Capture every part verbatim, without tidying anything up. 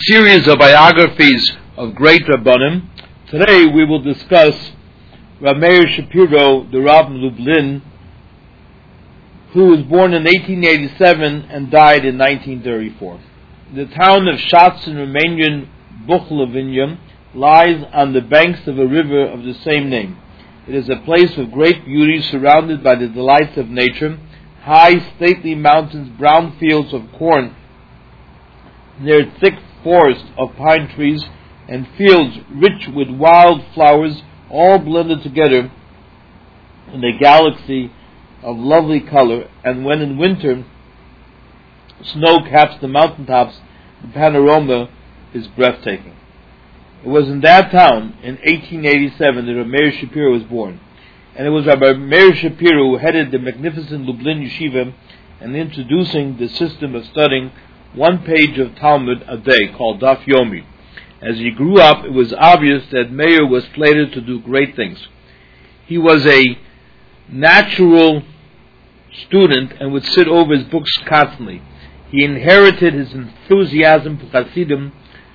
series of biographies of great Rabbanim. Today we will discuss Rav Meir Shapiro, the Rav Lublin, who was born in eighteen eighty-seven and died in nineteen thirty-four. The town of Shatz in Romanian Bukhlovinya lies on the banks of a river of the same name. It is a place of great beauty surrounded by the delights of nature, high stately mountains, brown fields of corn, near thick forests of pine trees, and fields rich with wild flowers, all blended together in a galaxy of lovely color. And when in winter snow caps the mountaintops, the panorama is breathtaking. It was in that town in eighteen eighty-seven that Rav Meir Shapiro was born, and it was Rav Meir Shapiro who headed the magnificent Lublin Yeshiva and introducing the system of studying one page of Talmud a day called Daf Yomi. As he grew up, it was obvious that Meir was slated to do great things. He was a natural student and would sit over his books constantly. He inherited his enthusiasm for Hasidim,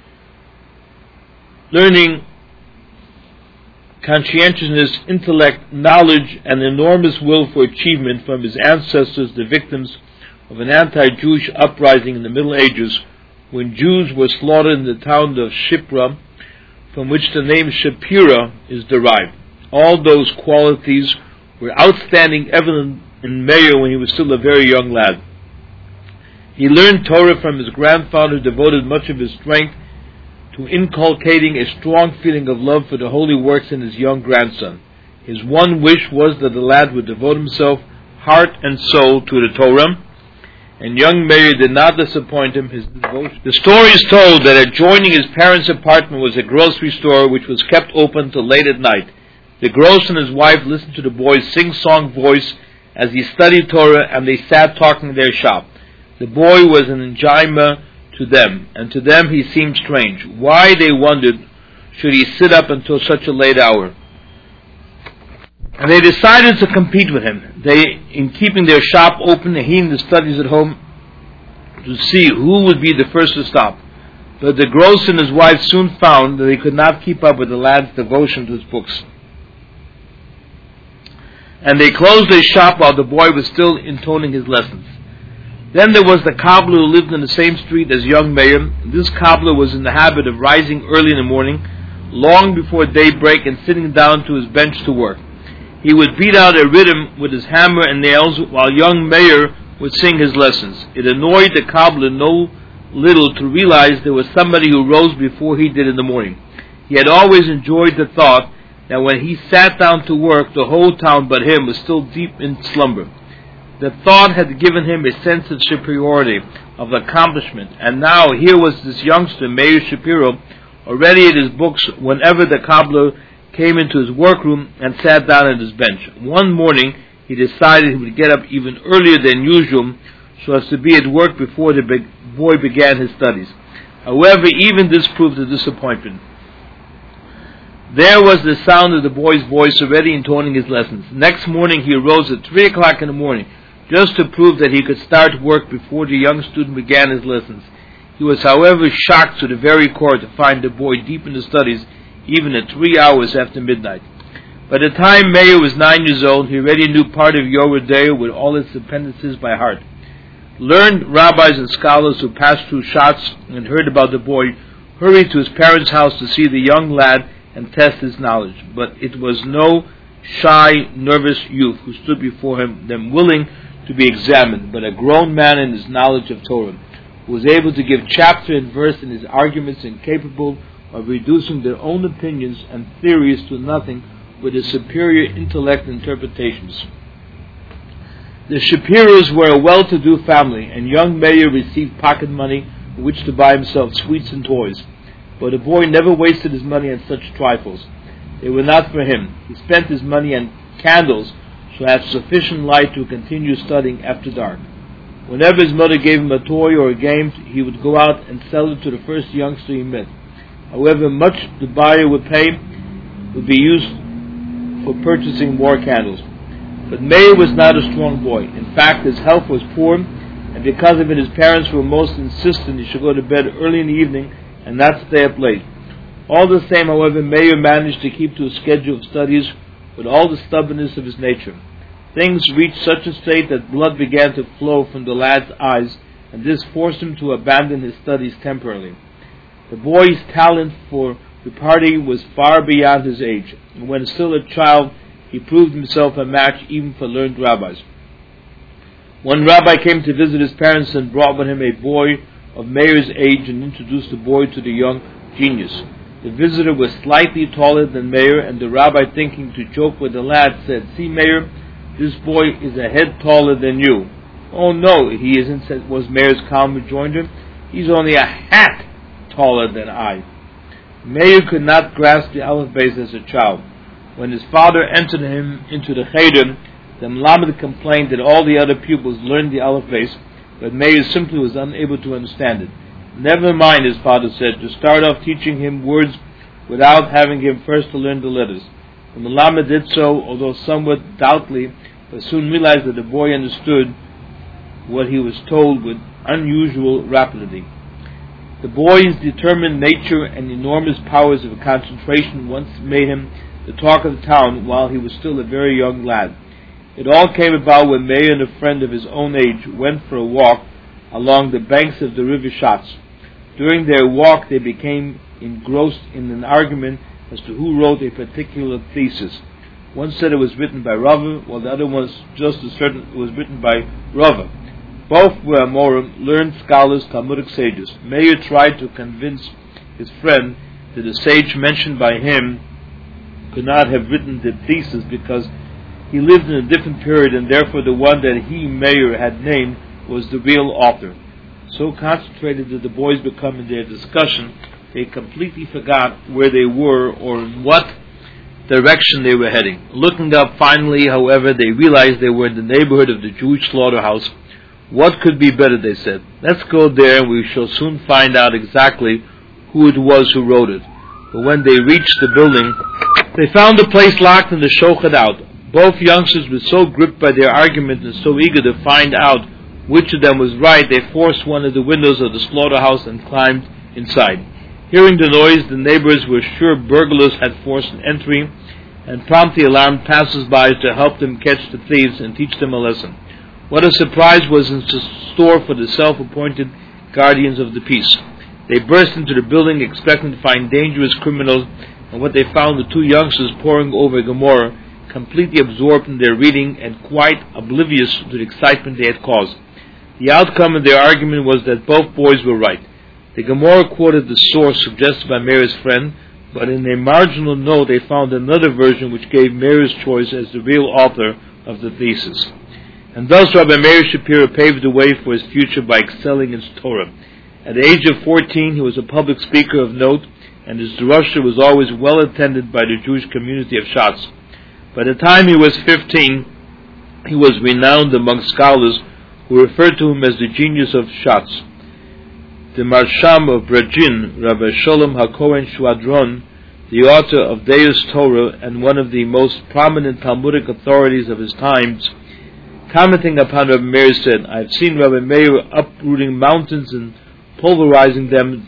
learning, conscientiousness, intellect, knowledge, and enormous will for achievement from his ancestors, the victims of an anti-Jewish uprising in the Middle Ages, when Jews were slaughtered in the town of Shipra, from which the name Shapira is derived. All those qualities were outstanding evident in Meir when he was still a very young lad. He learned Torah from his grandfather, devoted much of his strength to inculcating a strong feeling of love for the holy works in his young grandson. His one wish was that the lad would devote himself, heart and soul, to the Torah, and young Meir did not disappoint him. His devotion. The story is told that adjoining his parents' apartment was a grocery store which was kept open till late at night. The grocer and his wife listened to the boy's sing-song voice as he studied Torah, and they sat talking in their shop. The boy was an enigma to them, and to them he seemed strange. Why, they wondered, should he sit up until such a late hour? And they decided to compete with him. They, in keeping their shop open and heeding the studies at home, to see who would be the first to stop. But the grocer and his wife soon found that they could not keep up with the lad's devotion to his books. And they closed their shop while the boy was still intoning his lessons. Then there was the cobbler who lived in the same street as young Meir. This cobbler was in the habit of rising early in the morning, long before daybreak, and sitting down to his bench to work. He would beat out a rhythm with his hammer and nails while young Meir would sing his lessons. It annoyed the cobbler no little to realize there was somebody who rose before he did in the morning. He had always enjoyed the thought that when he sat down to work, the whole town but him was still deep in slumber. The thought had given him a sense of superiority, of accomplishment, and now here was this youngster, Meir Shapiro, already at his books whenever the cobbler came into his workroom and sat down at his bench. One morning he decided he would get up even earlier than usual so as to be at work before the big boy began his studies. However, even this proved a disappointment. There was the sound of the boy's voice already intoning his lessons. Next morning he arose at three o'clock in the morning just to prove that he could start work before the young student began his lessons. He was, however, shocked to the very core to find the boy deep in the studies even at three hours after midnight. By the time Meir was nine years old, he already knew part of Yoreh De'ah with all its appendices by heart. Learned rabbis and scholars who passed through Shatz and heard about the boy hurried to his parents' house to see the young lad and test his knowledge. But it was no shy, nervous youth who stood before him, them willing to be examined, but a grown man in his knowledge of Torah, who was able to give chapter and verse in his arguments and capable of reducing their own opinions and theories to nothing with his superior intellect and interpretations. The Shapiros were a well-to-do family, and young Meir received pocket money with which to buy himself sweets and toys. But the boy never wasted his money on such trifles. They were not for him. He spent his money on candles so as sufficient light to continue studying after dark. Whenever his mother gave him a toy or a game, he would go out and sell it to the first youngster he met. However much the buyer would pay would be used for purchasing more candles. But Meir was not a strong boy. In fact, his health was poor, and because of it his parents were most insistent he should go to bed early in the evening and not stay up late. All the same, however, Meir managed to keep to a schedule of studies with all the stubbornness of his nature. Things reached such a state that blood began to flow from the lad's eyes, and this forced him to abandon his studies temporarily. The boy's talent for repartee was far beyond his age, and when still a child, he proved himself a match even for learned rabbis. One rabbi came to visit his parents and brought with him a boy of Meir's age and introduced the boy to the young genius. The visitor was slightly taller than Meir, and the rabbi, thinking to joke with the lad, said, "See, Meir, this boy is a head taller than you." "Oh no, he isn't," said, was Meir's calm rejoinder. "He's only a hat taller than I." Meir could not grasp the Aleph Beis as a child. When his father entered him into the Cheder, the Melamed complained that all the other pupils learned the Aleph Beis, but Meir simply was unable to understand it. "Never mind," his father said, "to start off teaching him words without having him first to learn the letters." The Melamed did so, although somewhat doubtfully, but soon realized that the boy understood what he was told with unusual rapidity. The boy's determined nature and enormous powers of concentration once made him the talk of the town while he was still a very young lad. It all came about when Meir and a friend of his own age went for a walk along the banks of the river Shatz. During their walk, they became engrossed in an argument as to who wrote a particular thesis. One said it was written by Rava, while the other was just as certain it was written by Rava. Both were Amorim, learned scholars, Talmudic sages. Meir tried to convince his friend that the sage mentioned by him could not have written the thesis because he lived in a different period, and therefore the one that he, Meir, had named was the real author. So concentrated did the boys become in their discussion, they completely forgot where they were or in what direction they were heading. Looking up, finally, however, they realized they were in the neighborhood of the Jewish slaughterhouse. "What could be better?" they said. "Let's go there and we shall soon find out exactly who it was who wrote it." But when they reached the building, they found the place locked and the shochet out. Both youngsters were so gripped by their argument and so eager to find out which of them was right, they forced one of the windows of the slaughterhouse and climbed inside. Hearing the noise, the neighbors were sure burglars had forced an entry and promptly alarmed passers-by to help them catch the thieves and teach them a lesson. What a surprise was in store for the self-appointed guardians of the peace. They burst into the building expecting to find dangerous criminals, and what they found were two youngsters poring over Gemara, completely absorbed in their reading and quite oblivious to the excitement they had caused. The outcome of their argument was that both boys were right. The Gemara quoted the source suggested by Meir's friend, but in a marginal note they found another version which gave Meir's choice as the real author of the thesis. And thus Rabbi Meir Shapiro paved the way for his future by excelling in Torah. At the age of fourteen, he was a public speaker of note, and his drasha was always well attended by the Jewish community of Shatz. By the time he was fifteen, he was renowned among scholars who referred to him as the genius of Shatz. The Marsham of Brajin, Rabbi Sholem HaKohen Shwadron, the author of Deus Torah and one of the most prominent Talmudic authorities of his times, commenting upon Rabbi Meir, said, "I have seen Rabbi Meir uprooting mountains and pulverizing them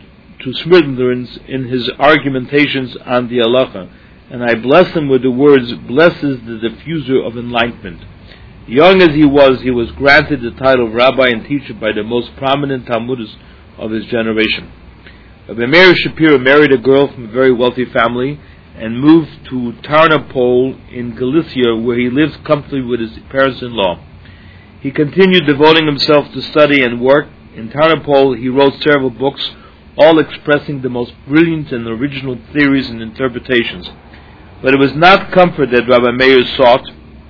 to smithereens in his argumentations on the halacha, and I bless him with the words, 'Blesses the diffuser of enlightenment.'" Young as he was, he was granted the title of rabbi and teacher by the most prominent Talmudists of his generation. Rabbi Meir Shapiro married a girl from a very wealthy family and moved to Tarnopol in Galicia, where he lived comfortably with his parents-in-law. He continued devoting himself to study and work. In Tarnopol, he wrote several books, all expressing the most brilliant and original theories and interpretations. But it was not comfort that Rabbi Meir sought,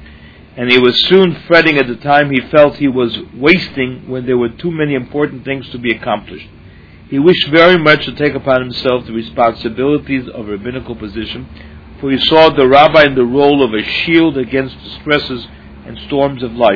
and he was soon fretting at the time he felt he was wasting when there were too many important things to be accomplished. He wished very much to take upon himself the responsibilities of a rabbinical position, for he saw the rabbi in the role of a shield against the stresses and storms of life.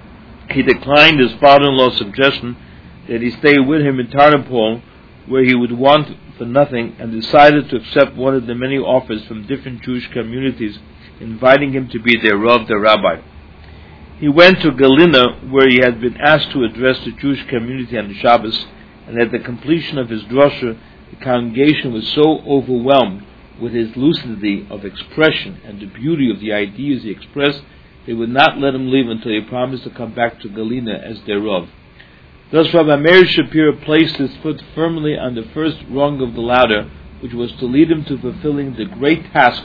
He declined his father-in-law's suggestion that he stay with him in Tarnopol, where he would want for nothing, and decided to accept one of the many offers from different Jewish communities inviting him to be their Rav, their rabbi. He went to Galina, where he had been asked to address the Jewish community on the Shabbos, and at the completion of his drasha, the congregation was so overwhelmed with his lucidity of expression and the beauty of the ideas he expressed, they would not let him leave until he promised to come back to Galena as their Rav. Thus Rabbi Meir Shapiro placed his foot firmly on the first rung of the ladder, which was to lead him to fulfilling the great task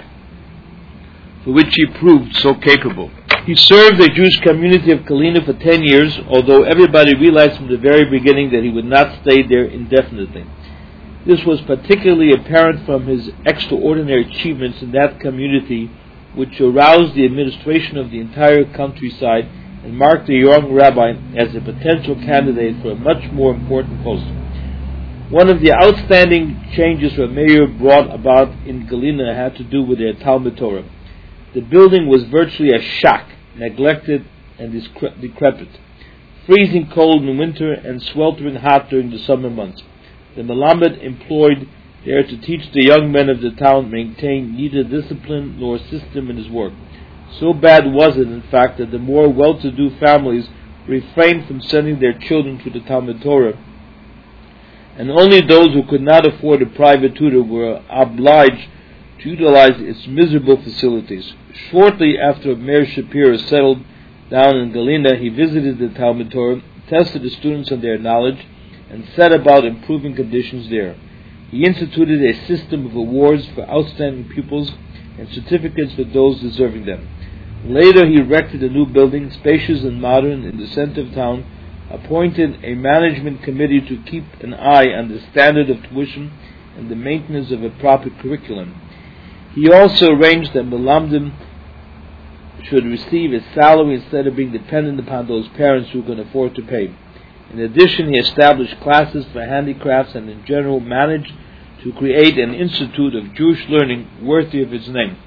for which he proved so capable. He served the Jewish community of Galena for ten years, although everybody realized from the very beginning that he would not stay there indefinitely. This was particularly apparent from his extraordinary achievements in that community, which aroused the administration of the entire countryside and marked the young rabbi as a potential candidate for a much more important post. One of the outstanding changes Rav Meir brought about in Galena had to do with their Talmud Torah. The building was virtually a shack, neglected and decrepit, freezing cold in winter and sweltering hot during the summer months. The Melamed employed there to teach the young men of the town maintain neither discipline nor system in his work. So bad was it, in fact, that the more well-to-do families refrained from sending their children to the Talmud Torah, and only those who could not afford a private tutor were obliged to utilize its miserable facilities. Shortly after Meir Shapiro settled down in Galena, he visited the Talmud Torah, tested the students on their knowledge, and set about improving conditions there. He instituted a system of awards for outstanding pupils and certificates for those deserving them. Later he erected a new building, spacious and modern, in the center of town, appointed a management committee to keep an eye on the standard of tuition and the maintenance of a proper curriculum. He also arranged that Melamdim should receive a salary instead of being dependent upon those parents who can afford to pay. In addition, he established classes for handicrafts and in general managed to create an institute of Jewish learning worthy of its name.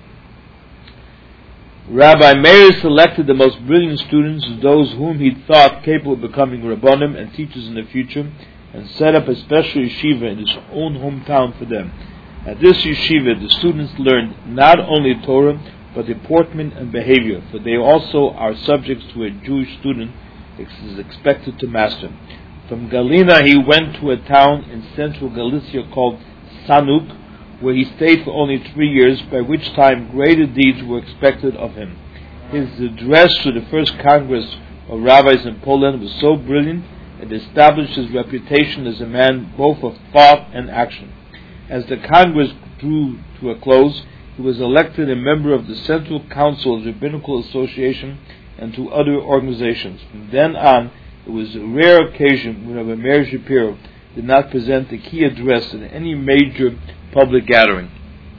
Rabbi Meir selected the most brilliant students, those whom he thought capable of becoming Rabbonim and teachers in the future, and set up a special yeshiva in his own hometown for them. At this yeshiva, the students learned not only Torah, but deportment and behavior, for they also are subjects to a Jewish student is expected to master. From Galena, he went to a town in central Galicia called Sanuk, where he stayed for only three years, by which time greater deeds were expected of him. His address to the first Congress of Rabbis in Poland was so brilliant, it established his reputation as a man both of thought and action. As the Congress drew to a close, he was elected a member of the Central Council of the Rabbinical Association and to other organizations. From then on, it was a rare occasion when Rabbi Meir Shapiro did not present a key address in any major public gathering.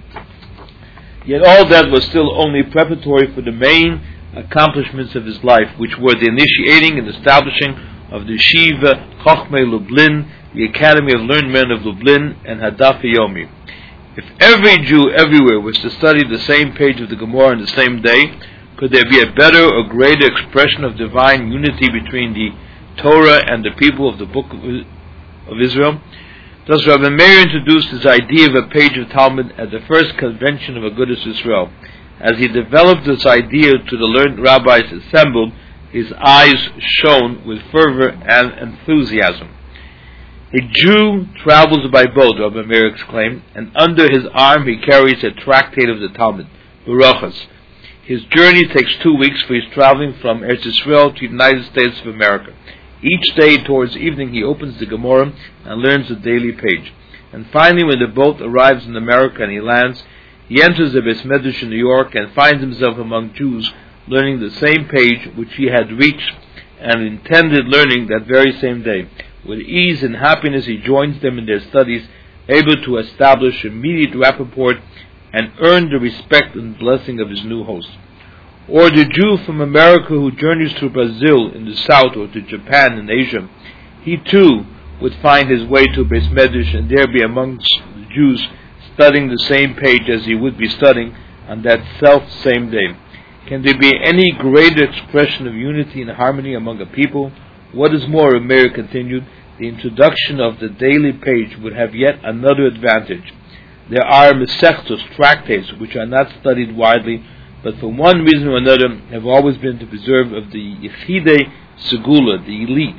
Yet all that was still only preparatory for the main accomplishments of his life, which were the initiating and establishing of the Yeshiva Chochmei Lublin, the Academy of Learned Men of Lublin, and Hadaf Yomi. If every Jew everywhere was to study the same page of the Gemara on the same day, could there be a better or greater expression of divine unity between the Torah and the people of the Book of Israel? Thus Rabbi Meir introduced his idea of a page of Talmud at the first convention of Agudas Yisrael. As he developed this idea to the learned rabbis assembled, his eyes shone with fervor and enthusiasm. A Jew travels by boat, Rabbi Meir exclaimed, and under his arm he carries a tractate of the Talmud, Berachos. His journey takes two weeks, for he is traveling from Eretz Yisrael to the United States of America. Each day, towards evening, he opens the Gemara and learns a daily page. And finally, when the boat arrives in America and he lands, he enters the Beis Medrash in New York and finds himself among Jews learning the same page which he had reached and intended learning that very same day. With ease and happiness, he joins them in their studies, able to establish immediate rapport and earn the respect and blessing of his new host. Or the Jew from America who journeys to Brazil in the south or to Japan in Asia, he too would find his way to Beis Medrash and there be amongst the Jews studying the same page as he would be studying on that self-same day. Can there be any greater expression of unity and harmony among a people? What is more, Meir continued, the introduction of the daily page would have yet another advantage. There are Masechtos, tractates, which are not studied widely, but for one reason or another have always been to preserve of the Yechidei Segula, the elite,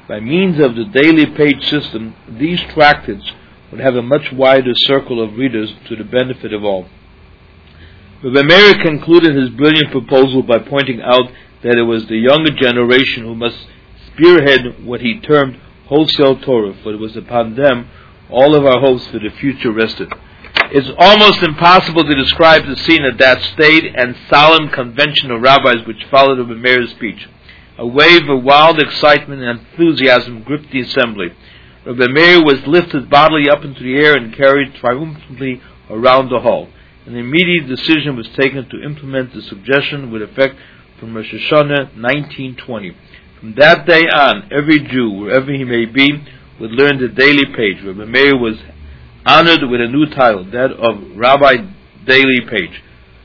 By means of the daily page system, these tractates would have a much wider circle of readers to the benefit of all. Rebbe Meir concluded his brilliant proposal by pointing out that it was the younger generation who must spearhead what he termed wholesale Torah, for it was upon them all of our hopes for the future rested. It's almost impossible to describe the scene at that staid and solemn convention of rabbis which followed Rebbe Meir's speech. A wave of wild excitement and enthusiasm gripped the assembly. Rebbe Meir was lifted bodily up into the air and carried triumphantly around the hall. An immediate decision was taken to implement the suggestion with effect from Rosh Hashanah nineteen twenty. From that day on, every Jew, wherever he may be, would learn the daily page. Rebbe Meir was honored with a new title, that of Rabbi Daily Page.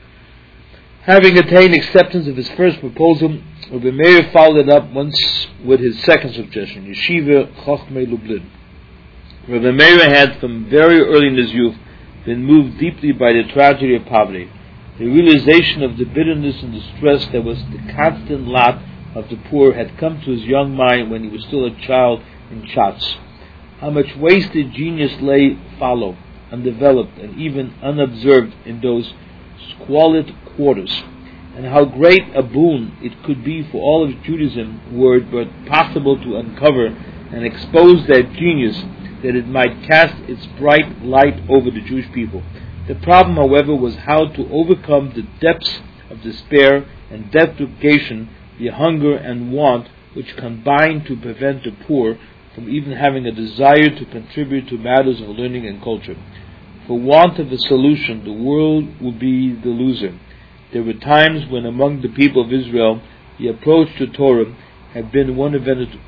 Having attained acceptance of his first proposal, Rebbe Meir followed it up once with his second suggestion, Yeshiva Chochmei Lublin. Rebbe Meir had, from very early in his youth, been moved deeply by the tragedy of poverty. The realization of the bitterness and distress that was the constant lot of the poor had come to his young mind when he was still a child in Chatz. How much wasted genius lay fallow, undeveloped, and even unobserved in those squalid quarters, and how great a boon it could be for all of Judaism were it but possible to uncover and expose that genius, that it might cast its bright light over the Jewish people. The problem, however, was how to overcome the depths of despair and deprivation, the hunger and want which combined to prevent the poor from even having a desire to contribute to matters of learning and culture. For want of a solution, the world would be the loser. There were times when among the people of Israel the approach to Torah had been one of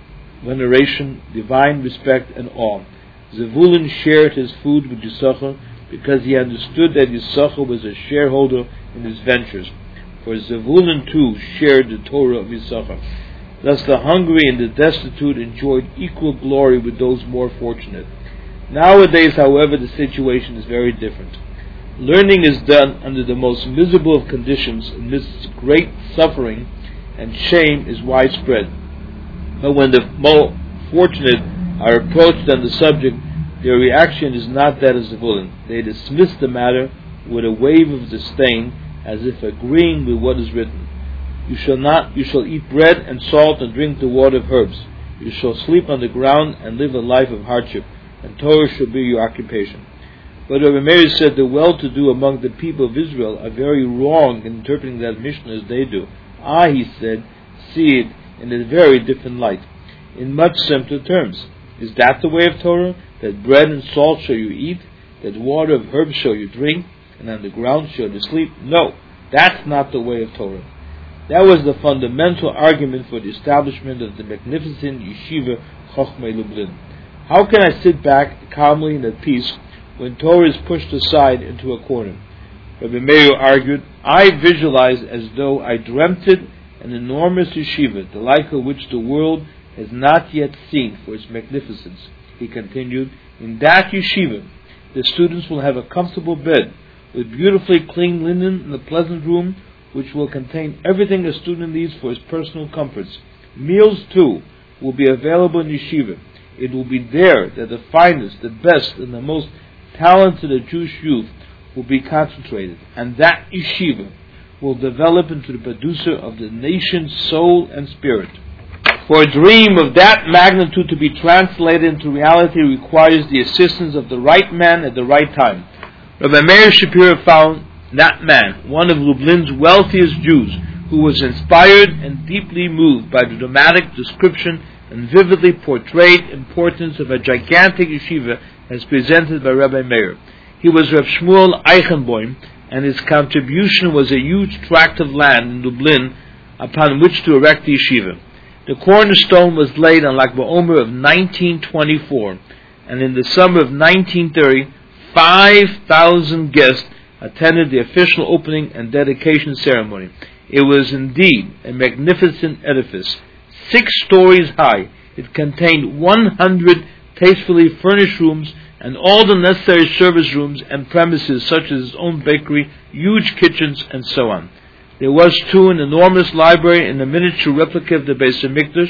veneration, divine respect, and awe. Zevulun shared his food with Yisachar because he understood that Yisachar was a shareholder in his ventures. For Zevulun too shared the Torah of Yisachar. Thus the hungry and the destitute enjoyed equal glory with those more fortunate. Nowadays, however, the situation is very different. Learning is done under the most miserable of conditions, amidst great suffering, and shame is widespread. But when the more fortunate are approached on the subject, their reaction is not that of Zevulun. They dismiss the matter with a wave of disdain, as if agreeing with what is written. You shall not, you shall eat bread and salt and drink the water of herbs. You shall sleep on the ground and live a life of hardship, and Torah shall be your occupation. But Rebbe Meir said the well-to-do among the people of Israel are very wrong in interpreting that Mishnah as they do. I, he said, see it in a very different light, in much simpler terms. Is that the way of Torah? That bread and salt shall you eat, that water of herbs shall you drink, and on the ground shall you sleep? No, that's not the way of Torah. That was the fundamental argument for the establishment of the magnificent Yeshiva Chochmei Lublin. How can I sit back calmly and at peace when Torah is pushed aside into a corner? Rebbe Meir argued, I visualize as though I dreamt it an enormous yeshiva, the like of which the world has not yet seen for its magnificence. He continued, in that yeshiva, the students will have a comfortable bed, with beautifully clean linen in the pleasant room, which will contain everything a student needs for his personal comforts. Meals, too, will be available in yeshiva. It will be there that the finest, the best, and the most talented of Jewish youth will be concentrated, and that yeshiva will develop into the producer of the nation's soul and spirit. For a dream of that magnitude to be translated into reality requires the assistance of the right man at the right time. Rebbe Meir Shapiro found that man, one of Lublin's wealthiest Jews, who was inspired and deeply moved by the dramatic description and vividly portrayed importance of a gigantic yeshiva as presented by Rabbi Meir. He was Rav Shmuel Eichenboim, and his contribution was a huge tract of land in Lublin upon which to erect the yeshiva. The cornerstone was laid on Lag BaOmer of nineteen twenty-four, and in the summer of nineteen thirty, five thousand guests attended the official opening and dedication ceremony. It was indeed a magnificent edifice. Six stories high, it contained one hundred tastefully furnished rooms and all the necessary service rooms and premises such as his own bakery, huge kitchens, and so on. There was too an enormous library and a miniature replica of the Beis HaMikdash.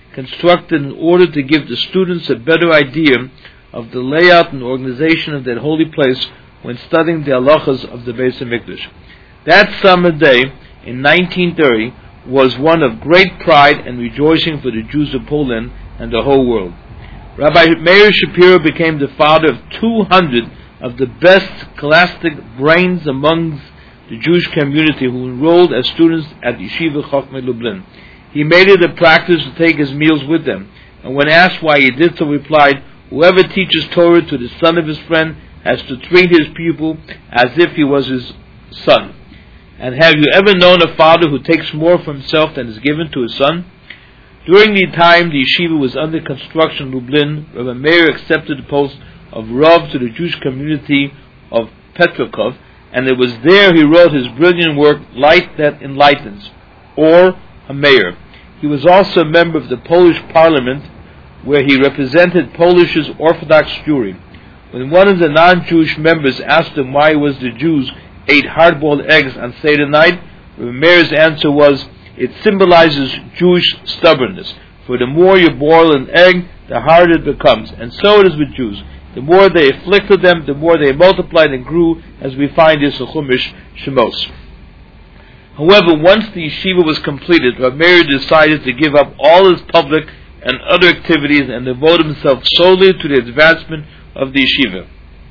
constructed in order to give the students a better idea of the layout and organization of that holy place when studying the halachas of the Beis HaMikdash. That summer day in nineteen thirty was one of great pride and rejoicing for the Jews of Poland and the whole world. Rabbi Meir Shapiro became the father of two hundred of the best scholastic brains among the Jewish community who enrolled as students at Yeshiva Chochmei Lublin. He made it a practice to take his meals with them, and when asked why he did so, replied, "Whoever teaches Torah to the son of his friend has to treat his pupil as if he was his son." And have you ever known a father who takes more for himself than is given to his son? During the time the yeshiva was under construction in Lublin, Rabbi Meir accepted the post of Rav to the Jewish community of Petrakov, and it was there he wrote his brilliant work, Light That Enlightens, or a mayor. He was also a member of the Polish Parliament, where he represented Polish's Orthodox Jewry. When one of the non-Jewish members asked him why it was the Jews ate hard-boiled eggs on Seder night, Rabbi Meir's answer was, "It symbolizes Jewish stubbornness. For the more you boil an egg, the harder it becomes. And so it is with Jews. The more they afflicted them, the more they multiplied and grew, as we find this in Chumash Shemos." However, once the yeshiva was completed, Rabbi Meir decided to give up all his public and other activities and devote himself solely to the advancement of the yeshiva.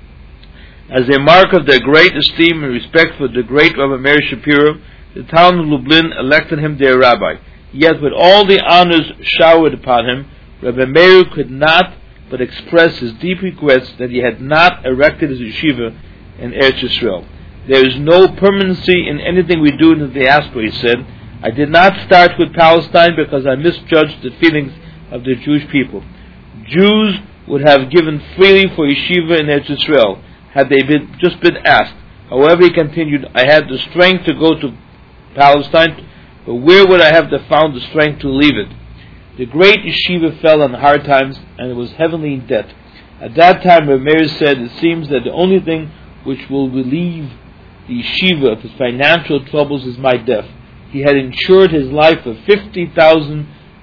As a mark of their great esteem and respect for the great Rabbi Meir Shapiro, the town of Lublin elected him their rabbi. Yet with all the honors showered upon him, Rabbi Meir could not but express his deep regrets that he had not erected his yeshiva in Eretz Yisrael. "There is no permanency in anything we do in the diaspora," he said. "I did not start with Palestine because I misjudged the feelings of the Jewish people. Jews would have given freely for yeshiva in Eretz Yisrael had they been, just been asked. However," he continued, "I had the strength to go to Palestine, but where would I have found the strength to leave it?" The great yeshiva fell on hard times, and it was heavily in debt. At that time, Rabbi Meir said, "It seems that the only thing which will relieve the yeshiva of his financial troubles is my death." He had insured his life for fifty thousand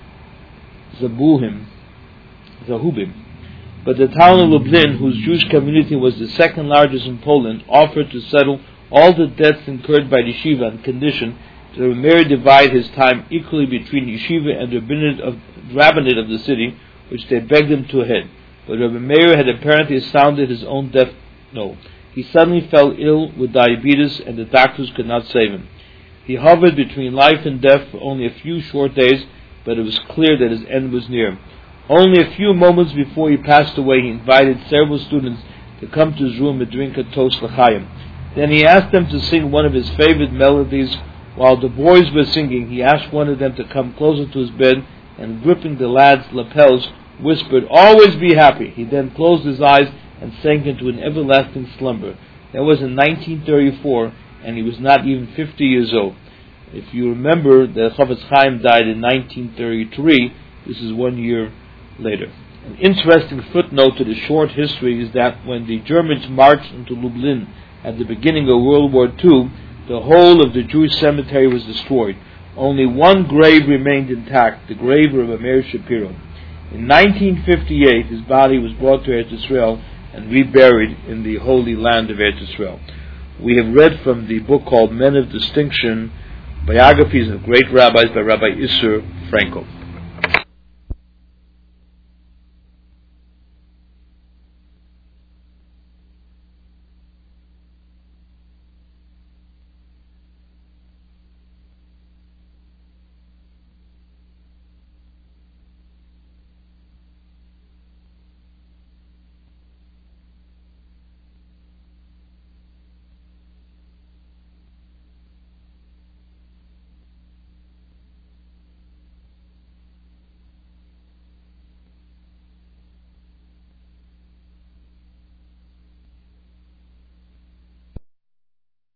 zabuhim, zahubim. But the town of Lublin, whose Jewish community was the second largest in Poland, offered to settle all the debts incurred by the yeshiva on condition that Rabbi Meir divide his time equally between yeshiva and the rabbinate of, rabbinate of the city, which they begged him to head. But Rabbi Meir had apparently sounded his own death no. He suddenly fell ill with diabetes, and the doctors could not save him. He hovered between life and death for only a few short days, but it was clear that his end was near. Only a few moments before he passed away, he invited several students to come to his room and drink a toast l'chaim. Then he asked them to sing one of his favorite melodies. While the boys were singing, he asked one of them to come closer to his bed, and gripping the lad's lapels, whispered, "Always be happy." He then closed his eyes and sank into an everlasting slumber. That was in nineteen thirty-four, and he was not even fifty years old. If you remember, the Chofetz Chaim died in nineteen thirty-three. This is one year later. An interesting footnote to the short history is that when the Germans marched into Lublin at the beginning of World War Two, the whole of the Jewish cemetery was destroyed. Only one grave remained intact, the grave of Rabbi Meir Shapiro. In nineteen fifty-eight, his body was brought to Eretz Yisrael and reburied in the holy land of Eretz Yisrael. We have read from the book called Men of Distinction, Biographies of Great Rabbis by Rabbi Isser Frankel.